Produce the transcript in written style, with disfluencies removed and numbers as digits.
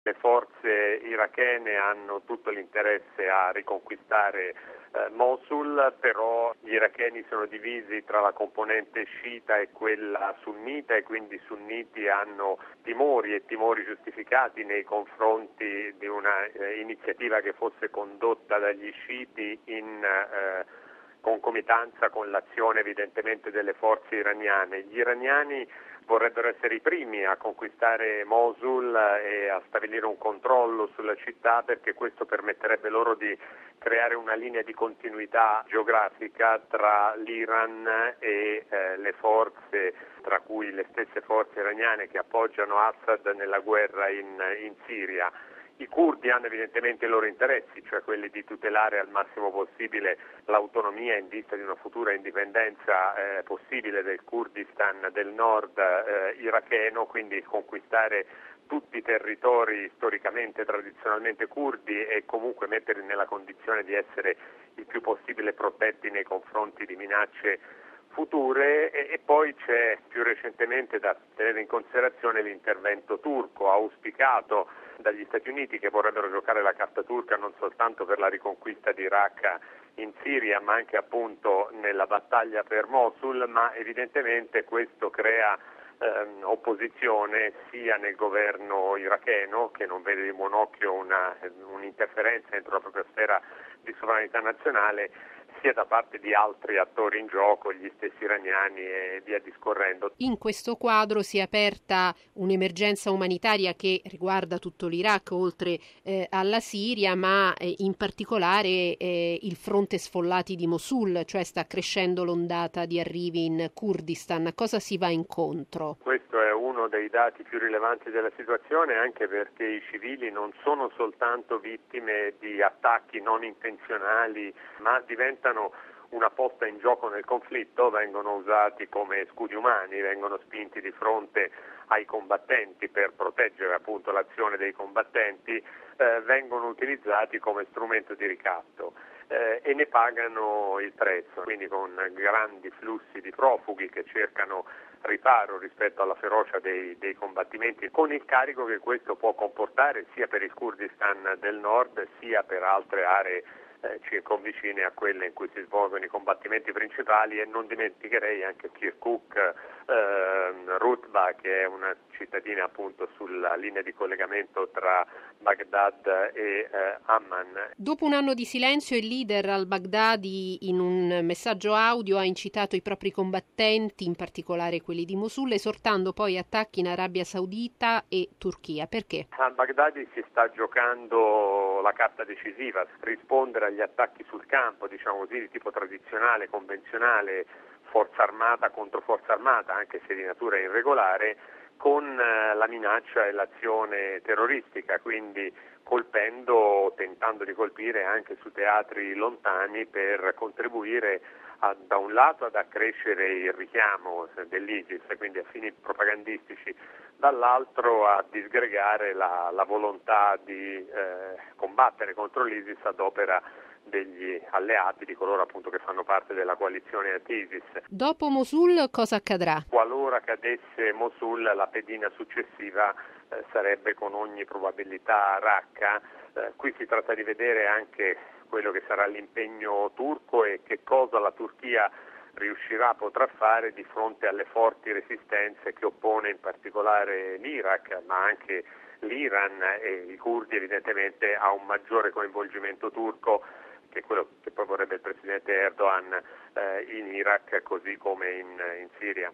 Le forze irachene hanno tutto l'interesse a riconquistare Mosul, però gli iracheni sono divisi tra la componente sciita e quella sunnita e quindi i sunniti hanno timori e timori giustificati nei confronti di una iniziativa che fosse condotta dagli sciiti in concomitanza con l'azione evidentemente delle forze iraniane. Gli iraniani vorrebbero essere i primi a conquistare Mosul e a stabilire un controllo sulla città, perché questo permetterebbe loro di creare una linea di continuità geografica tra l'Iran e le forze, tra cui le stesse forze iraniane che appoggiano Assad nella guerra in Siria. I curdi hanno evidentemente i loro interessi, cioè quelli di tutelare al massimo possibile l'autonomia in vista di una futura indipendenza possibile del Kurdistan del nord iracheno, quindi conquistare tutti i territori storicamente, tradizionalmente curdi e comunque metterli nella condizione di essere il più possibile protetti nei confronti di minacce future e poi c'è più recentemente da tenere in considerazione l'intervento turco auspicato dagli Stati Uniti, che vorrebbero giocare la carta turca non soltanto per la riconquista di Raqqa in Siria ma anche appunto nella battaglia per Mosul, ma evidentemente questo crea opposizione sia nel governo iracheno, che non vede di buon occhio un'interferenza dentro la propria sfera di sovranità nazionale, sia da parte di altri attori in gioco, gli stessi iraniani e via discorrendo. In questo quadro si è aperta un'emergenza umanitaria che riguarda tutto l'Iraq, oltre alla Siria, ma in particolare il fronte sfollati di Mosul, cioè sta crescendo l'ondata di arrivi in Kurdistan. A cosa si va incontro? Questo è uno dei dati più rilevanti della situazione, anche perché i civili non sono soltanto vittime di attacchi non intenzionali, ma diventano una posta in gioco nel conflitto, vengono usati come scudi umani, vengono spinti di fronte ai combattenti per proteggere appunto l'azione dei combattenti, vengono utilizzati come strumento di ricatto e ne pagano il prezzo, quindi con grandi flussi di profughi che cercano riparo rispetto alla ferocia dei combattimenti, con il carico che questo può comportare sia per il Kurdistan del nord sia per altre aree circonvicine a quelle in cui si svolgono i combattimenti principali, e non dimenticherei anche Kirkuk, Rutba, che è una cittadina appunto sulla linea di collegamento tra Baghdad e Amman. Dopo un anno di silenzio, il leader al-Baghdadi in un messaggio audio ha incitato i propri combattenti, in particolare quelli di Mosul, esortando poi attacchi in Arabia Saudita e Turchia. Perché? Al-Baghdadi si sta giocando la carta decisiva, rispondere agli attacchi sul campo, diciamo così, di tipo tradizionale, convenzionale, forza armata contro forza armata, anche se di natura irregolare, con la minaccia e l'azione terroristica, quindi tentando di colpire anche su teatri lontani per contribuire da un lato ad accrescere il richiamo dell'ISIS, quindi a fini propagandistici, dall'altro a disgregare la volontà di combattere contro l'ISIS ad opera degli alleati, di coloro appunto che fanno parte della coalizione anti-ISIS. Dopo Mosul cosa accadrà? Qualora cadesse Mosul, la pedina successiva sarebbe con ogni probabilità Raqqa. Qui si tratta di vedere anche quello che sarà l'impegno turco e che cosa la Turchia potrà fare di fronte alle forti resistenze che oppone in particolare l'Iraq, ma anche l'Iran e i curdi evidentemente a un maggiore coinvolgimento turco, che è quello che poi vorrebbe il presidente Erdogan in Iraq, così come in Siria.